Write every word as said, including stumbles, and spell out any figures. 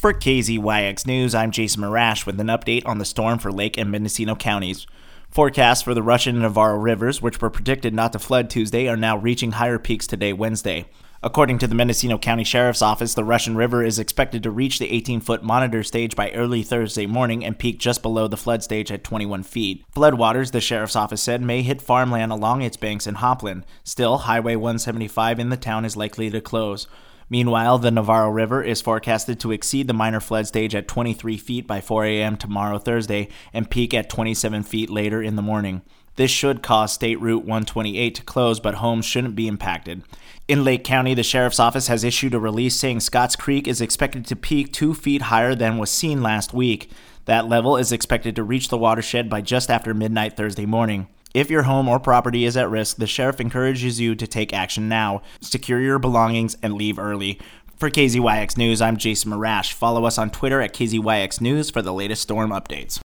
For K Z Y X News, I'm Jason Marash with an update on the storm for Lake and Mendocino counties. Forecasts for the Russian and Navarro rivers, which were predicted not to flood Tuesday, are now reaching higher peaks today, Wednesday. According to the Mendocino County Sheriff's Office, the Russian River is expected to reach the eighteen-foot monitor stage by early Thursday morning and peak just below the flood stage at twenty-one feet. Floodwaters, the Sheriff's Office said, may hit farmland along its banks in Hopland. Still, Highway one seventy-five in the town is likely to close. Meanwhile, the Navarro River is forecasted to exceed the minor flood stage at twenty-three feet by four a.m. tomorrow, Thursday, and peak at twenty-seven feet later in the morning. This should cause State Route one twenty-eight to close, but homes shouldn't be impacted. In Lake County, the Sheriff's Office has issued a release saying Scotts Creek is expected to peak two feet higher than was seen last week. That level is expected to reach the watershed by just after midnight Thursday morning. If your home or property is at risk, the sheriff encourages you to take action now. Secure your belongings and leave early. For K Z Y X News, I'm Jason Marash. Follow us on Twitter at K Z Y X News for the latest storm updates.